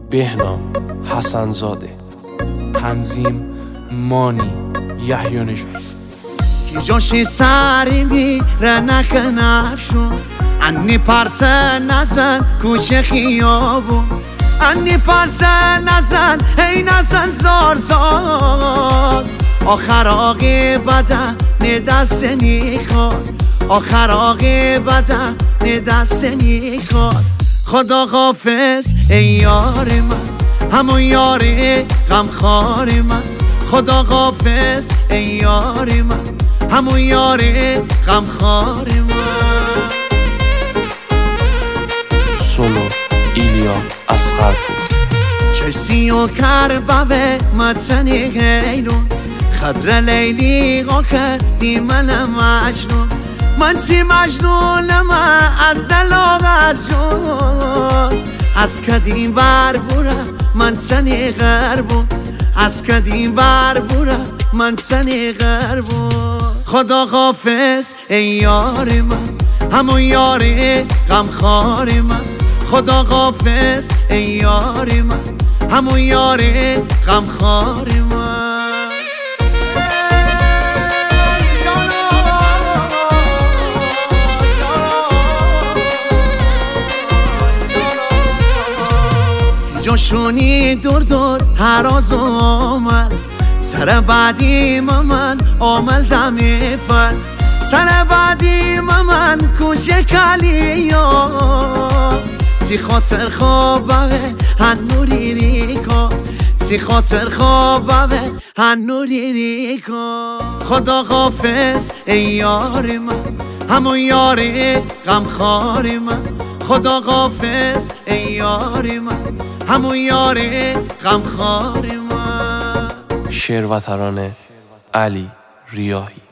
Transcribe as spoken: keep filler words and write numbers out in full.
بهنام حسنزاده، تنظیم مانی یحیی نژاد. کی جوشی سری میره نکن افشون، انی پرسه نزن کوچه خیابون، انی پرسه نزن ای نزن زار زار. آخر آقی بدن دست نیکار، آخر آقی بدن دست نیکار. خدا حافظ ای یار من، همون یار غمخوار من. خدا حافظ ای یار من، همون یار غمخوار من. سولو ایلیا اصغرپور. چرسی و کربه مدسنی غیرون، خضر لیلی ها کردی من مجنون. من چی مجنونم از دل و از جون، از کدیم ور بورم من سنی غربون، از کدیم ور بورم من سنی غربون. خدا حافظ ای یار من، همون یار غمخوار من. خدا حافظ ای یار من، همون یار غمخوار من. جوشونی دور دور هر روز آمد، سر بعدی من آمل دمی پر. سر بعدی من کوچه کلیا، سی خاطر خوابه هنوری ریکا، سی خاطر خوابه هنوری ریکا. خدا حافظ ای یار من، همون یار غمخوار من. خدا حافظ ای یار من، همون یار غمخوار من. شعر و ترانه علی ریاحی.